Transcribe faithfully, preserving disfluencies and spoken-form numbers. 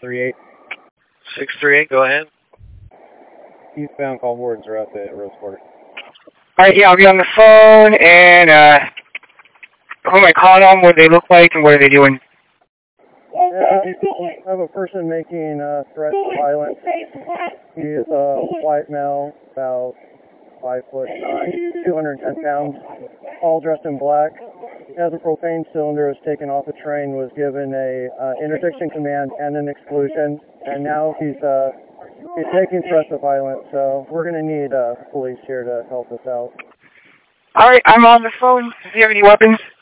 three eight. six three eight, go ahead. Eastbound call wardens are up at Rose Quarter. Alright, yeah, I'll be on the phone, and, uh, who am I calling on? What do they look like, and what are they doing? Uh, I have a person making uh, threats of violence. He is a white male, about five foot nine, two hundred ten pounds, all dressed in black. As a propane cylinder was taken off the train, was given a uh, interdiction command and an exclusion, and now he's uh, he's making threats of violence. So we're going to need uh, police here to help us out. Alright, I'm on the phone. Does he have any weapons?